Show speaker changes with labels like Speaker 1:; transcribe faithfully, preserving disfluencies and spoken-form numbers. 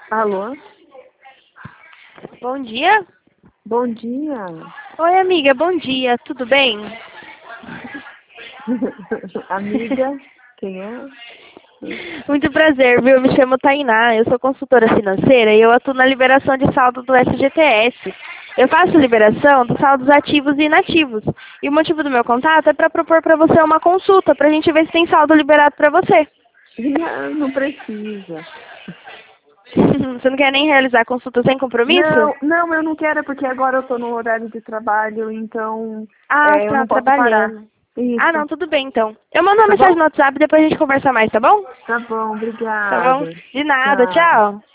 Speaker 1: Alô?
Speaker 2: Bom dia.
Speaker 1: Bom dia.
Speaker 2: Oi, amiga, bom dia, tudo bem?
Speaker 1: Amiga, quem é?
Speaker 2: Muito prazer, viu? Eu me chamo Tainá, eu sou consultora financeira e eu atuo na liberação de saldo do S G T S. Eu faço liberação dos saldos ativos e inativos. E o motivo do meu contato é para propor para você uma consulta, para a gente ver se tem saldo liberado para você.
Speaker 1: Não, não precisa.
Speaker 2: Você não quer nem realizar a consulta sem compromisso?
Speaker 1: Não, não, eu não quero porque agora eu estou no horário de trabalho, então
Speaker 2: Ah,
Speaker 1: é, eu
Speaker 2: tá
Speaker 1: não posso parar.
Speaker 2: trabalhando. Ah,
Speaker 1: Isso.
Speaker 2: não, tudo bem então. Eu mando uma
Speaker 1: Tá
Speaker 2: mensagem
Speaker 1: bom?
Speaker 2: no WhatsApp e depois a gente conversa mais, tá bom?
Speaker 1: Tá bom,
Speaker 2: Tá bom?
Speaker 1: obrigada.
Speaker 2: De nada,
Speaker 1: Tchau.
Speaker 2: tchau.